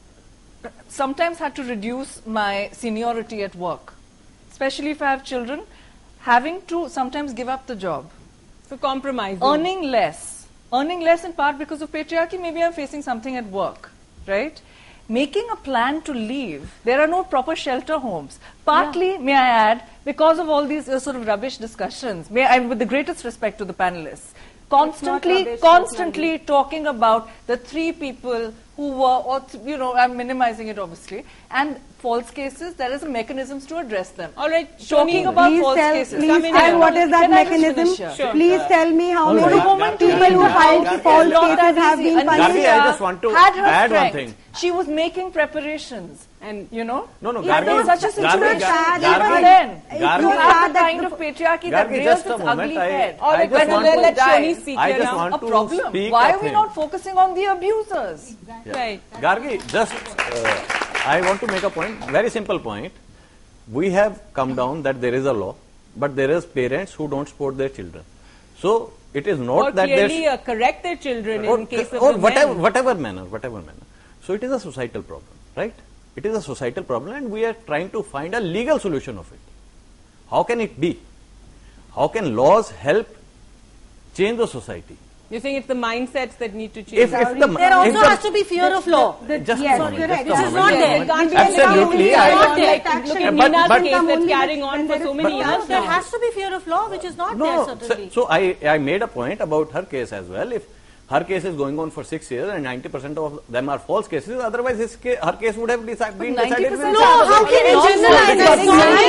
sometimes had to reduce my seniority at work, especially if I have children, having to sometimes give up the job. So compromising. Earning less. Earning less in part because of patriarchy, maybe I'm facing something at work, right? Making a plan to leave. There are no proper shelter homes. Partly, may I add, because of all these uh, sort of rubbish discussions, may I, with the greatest respect to the panelists, constantly, rubbish, constantly talking about the three people who were, or th- you know, I'm minimizing it obviously, and false cases, there is a mechanisms to address them. All right, Talking Shoni, about Please false tell, cases. please Come in tell here. what is that Can I just mechanism? finish here? Sure. Please tell me how All many right. woman people came who out filed and false not cases that have easy. been And punished. Gargi, I just want to had her add one strength. thing. She was making preparations, And you know. No, no, Yeah, there was Gargi, such a Gargi, situation. Gargi, Even Gargi, then, Gargi, you Gargi, have the that kind the- of patriarchy that Gargi, rears just its a moment, ugly I- head. I just when want people to- let die. Shoni speak I here just now. want A to problem. speak Why of are we him. not focusing on the abusers? Right. Gargi, just uh, I want to make a point, very simple point. We have come down that there is a law, but there is parents who don't support their children. So it is not Or that clearly there's uh, correct their children or, in case of or the whatever men. whatever manner, whatever manner. So it is a societal problem, right? It is a societal problem, and we are trying to find a legal solution of it. How can it be? How can laws help change the society? You're saying it's the mindsets that need to change. If, if the There also if the, has to be fear of law. just yes, a moment, correct. just a Which is moment, not just a there. moment. It can't be Absolutely, anything I- on, I- like, Action. look at Yeah, but- Nina's but- case Come that's only carrying when on for there so is many fear years of There now. has to be fear of law, which is not there No, certainly. so, so I, I made a point about her case as well. If her case is going on for six years and ninety percent of them are false cases. Otherwise, his ca her case would have decide, been decided. With no, how can you generalize?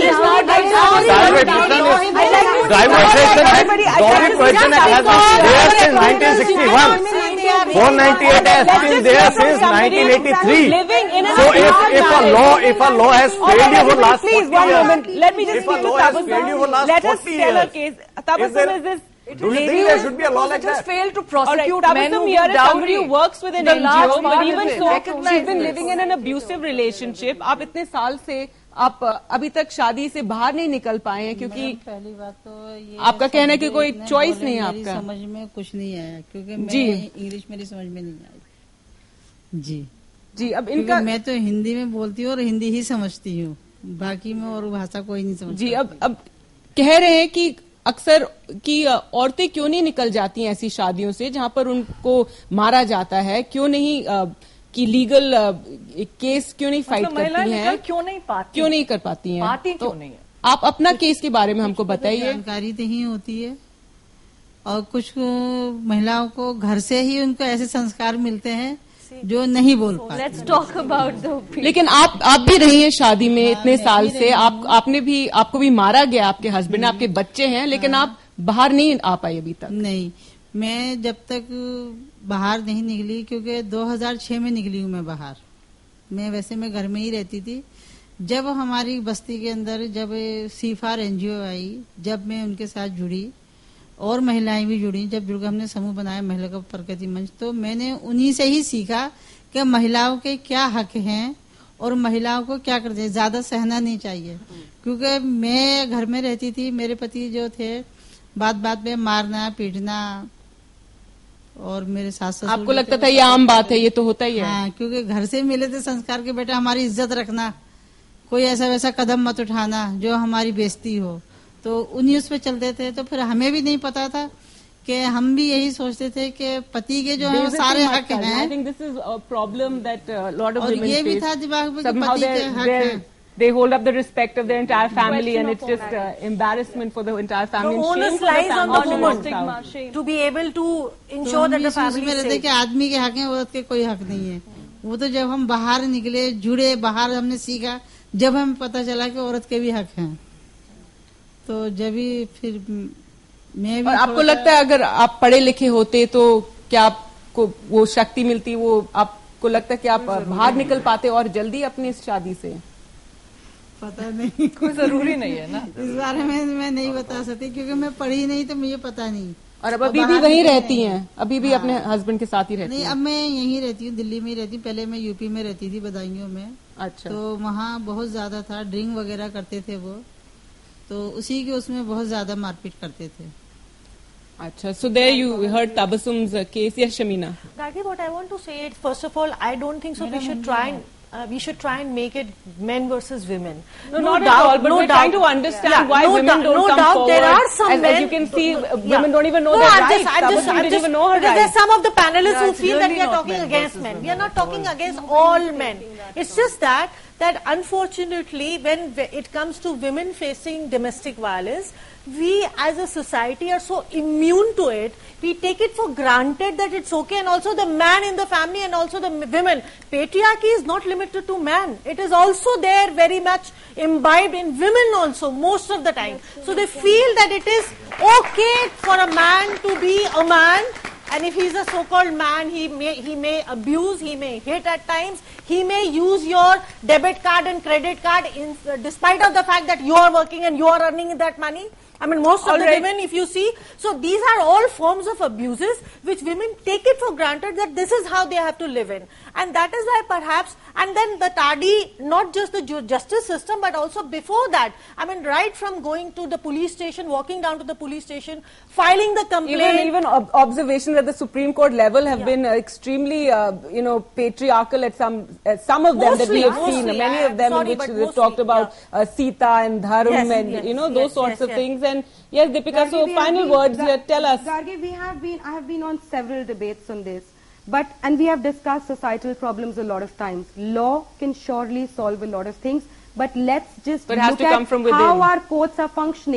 Driver Registration Act, Dowry Prohibition Act has been there since nineteen sixty-one. four ninety-eight has been there since nineteen eighty-three. So if, if a law, if a law has failed you for last please, forty one years, moment. Let me just if a law has failed you for last Let us forty tell years, a case. Tabassum, is this? do you think there should be a law like just that? failed to All right, prosecute men Tabassum who here give is dowry. somebody who works with an The N G large O, but part even of it. so, Recognize she's been this. living in an abusive relationship. आप इतने साल से आप अभी तक शादी से बाहर नहीं निकल पाए हैं क्योंकि पहली बात तो ये आपका कहना है कि कोई चॉइस नहीं है मेरी आपका। समझ में कुछ नहीं आया क्योंकि मैं जी। इंग्लिश मेरी समझ में नहीं आई जी जी अब क्योंकि इनका मैं तो हिंदी में बोलती हूँ और हिंदी ही समझती हूँ, बाकी में और भाषा कोई नहीं समझती। जी अब अब कह रहे हैं कि अक्सर की औरतें क्यों नहीं निकल जाती हैं ऐसी शादियों से जहां पर उनको मारा जाता है, क्यों नहीं आ, कि लीगल केस क्यों नहीं फाइट करती हैं, क्यों नहीं पाती क्यों नहीं कर पाती हैं, पाती तो क्यों नहीं है? आप अपना केस के बारे में हमको बताइए। जानकारी नहीं होती है और कुछ महिलाओं को घर से ही उनको ऐसे संस्कार मिलते हैं जो नहीं बोल पाते। Let's talk about the लेकिन आप आप भी रही हैं शादी में इतने साल से, आप आपने भी आपको भी मारा गया, आपके हस्बैंड, आपके बच्चे हैं, लेकिन आप बाहर नहीं आ पाए अभी तक। नहीं, मैं जब तक बाहर नहीं निकली क्योंकि दो हज़ार छह में निकली हूँ मैं बाहर। मैं वैसे मैं घर में ही रहती थी। जब हमारी बस्ती के अंदर जब सीफार एनजीओ आई, जब मैं उनके साथ जुड़ी और महिलाएं भी जुड़ी, जब जुड़ हमने समूह बनाया महिला का प्रगति मंच, तो मैंने उन्हीं से ही सीखा कि महिलाओं के क्या हक हैं और महिलाओं को क्या करते हैं। ज्यादा सहना नहीं चाहिए क्योंकि मैं घर में रहती थी, मेरे पति जो थे बात बात में मारना पीटना और मेरे सास ससुर। आपको लगता था ये आम बात है, ये तो होता ही है। हाँ, क्योंकि घर से मिले थे संस्कार के बेटा हमारी इज्जत रखना, कोई ऐसा वैसा कदम मत उठाना जो हमारी बेइज्जती हो, तो उन्हीं उस पे चलते थे। तो फिर हमें भी नहीं पता था कि हम भी यही सोचते थे कि पति के जो है सारे हक हैं। I think this is a problem that a lot of और women ये भी face. था दिमाग में कि Somehow पति के they're- हक they're- हैं। They hold up the respect of their entire family, Question and of it's just uh, embarrassment for the entire The family. and shame onus for the lies on family the to woman walk Stigma, out. shame. to be able to तो ensure हम that ये the सोच family में is रहते safe. कि आदमी के हक हैं, औरत के कोई हक नहीं है। वो तो जब हम बाहर निकले, जुड़े, बाहर हमने सीखा, जब हमें पता चला कि औरत के भी हक हैं, तो जब भी फिर मैं भी और आपको थोड़ा लगता है अगर आप पढ़े लिखे होते तो क्या आपको वो शक्ति मिलती, वो आपको लगता है कि आप बाहर निकल पाते और जल्दी अपनी इस शादी से? पता नहीं, कोई जरूरी नहीं है ना। इस बारे में मैं नहीं बता सकती क्योंकि मैं पढ़ी नहीं तो मुझे पता नहीं। और अब अभी भी बाहर वहीं निकले रहती नहीं। हैं, अभी भी अपने हस्बैंड के साथ ही रहती नहीं, हैं? अब मैं यहीं रहती हूँ, दिल्ली में ही रहती हूँ। पहले मैं यूपी में रहती थी, बदायूं में। अच्छा। तो वहाँ बहुत ज्यादा था, ड्रिंक वगैरह करते थे वो, तो उसी के उसमें बहुत ज्यादा मारपीट करते थे। Acha. So there you heard Tabassum's uh, case. Yes, Shamina. Gagi, what I want to say is, first of all, I don't think so. We should try and uh, we should try and make it men versus women. No, not at all, but we're trying to understand Yeah, why no women dou- don't no come doubt forward. There are some as, men. as you can see, uh, Yeah. women don't even know no, their I'm rights. Just, I'm just, Tabassum I'm didn't just, even know her because rights. there's some of the panelists Yeah, who it's feel that really we are not talking men against versus men. women We are not at talking all. against all men. It's just that that unfortunately, when it comes to women facing domestic violence, we as a society are so immune to it. We take it for granted that it's okay, and also the man in the family and also the m- women. Patriarchy is not limited to man. It is also there very much imbibed in women also most of the time. So they feel that it is okay for a man to be a man. And if he's a so-called man, he may he may abuse, he may hit at times, he may use your debit card and credit card in, uh, despite of the fact that you are working and you are earning that money. I mean, most of All the right. women, if you see, so these are all forms of abuses which women take it for granted that this is how they have to live in. And that is why perhaps, and then the tardy, not just the ju- justice system, but also before that, I mean, right from going to the police station, walking down to the police station, filing the complaint. Even even ob- observations at the Supreme Court level have Yeah. been uh, extremely, uh, you know, patriarchal at some uh, some of them that we have Mostly, seen. mostly. Many I of am them sorry, in which but they mostly, talked about uh, Sita and Dharma Yes, and yes, you know yes, those sorts yes, of yes. things. And yes, Deepika. So Gargi, we have final been- words Gar- here. Tell us. Gargi, we have been, I have been on several debates on this, but and we have discussed societal problems a lot of times. Law can surely solve a lot of things, but let's just But it has look to at come from within. how our courts are functioning.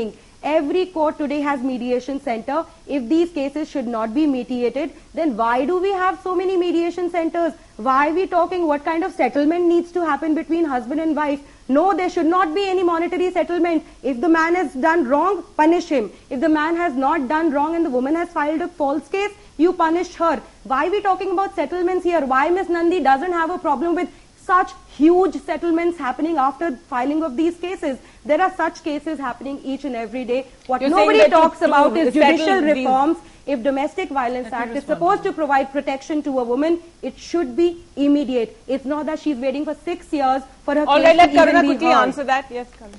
Every court today has mediation center. If these cases should not be mediated, then why do we have so many mediation centers? Why are we talking what kind of settlement needs to happen between husband and wife? No, there should not be any monetary settlement. If the man has done wrong, punish him. If the man has not done wrong and the woman has filed a false case, you punish her. Why are we talking about settlements here? Why Miss Nandi doesn't have a problem with such huge settlements happening after filing of these cases? There are such cases happening each and every day. What You're nobody talks to, to about is judicial these reforms. If Domestic Violence Act is supposed to provide protection to a woman, it should be immediate. It's not that she's waiting for six years for her All case right, let to even Karuna be quickly heard. answer that. Yes, Karuna.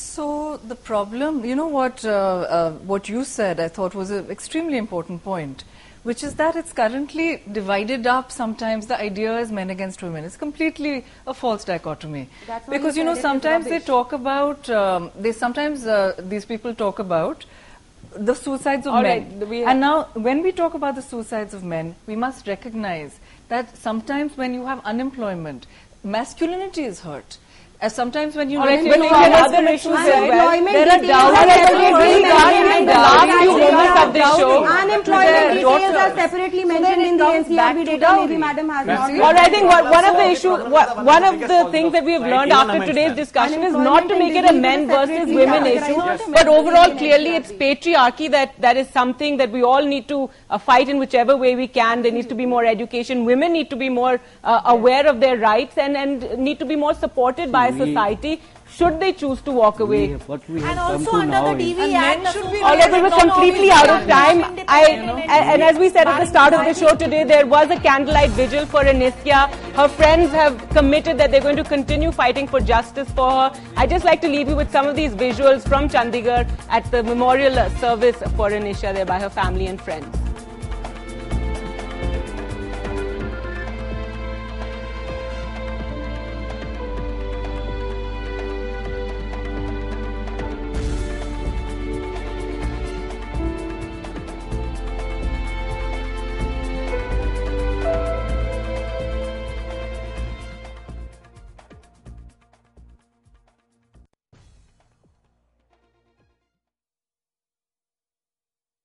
So the problem, you know what, uh, uh, what you said, I thought was an extremely important point, which is that it's currently divided up sometimes. The idea is men against women. It's completely a false dichotomy. That's why Because, you you know, said it is sometimes they rubbish. talk about, um, they sometimes, uh, these people talk about the suicides of All men. right, we- And now, when we talk about the suicides of men, we must recognize that sometimes when you have unemployment, masculinity is hurt. As sometimes when you All right, when so you there have are other women issues suicide, as well. there are details dowry are separately separately mentioned mentioned in in the the last last few few moments of this show. Unemployment to their details are daughters. separately So then mentioned it in the comes N C R back B to data. dowry. Maybe Madam has not. All right, I think one, one of the issues, one, one of the things that we have learned after today's discussion is not to make it a men versus women issue, but overall clearly it's patriarchy that, that is something that we all need to uh, fight in whichever way we can. There needs to be more education. Women need to be more uh, aware of their rights and, and need to be more supported by we- society should they choose to walk We away. have- what we And have come also to under now the D is- V Act, should be All right, we were completely out of time. I, and, and as we said at the start of the show today, there was a candlelight vigil for Anisya. Her friends have committed that they're going to continue fighting for justice for her. I'd just like to leave you with some of these visuals from Chandigarh at the memorial uh, service for Anisya there by her family and friends.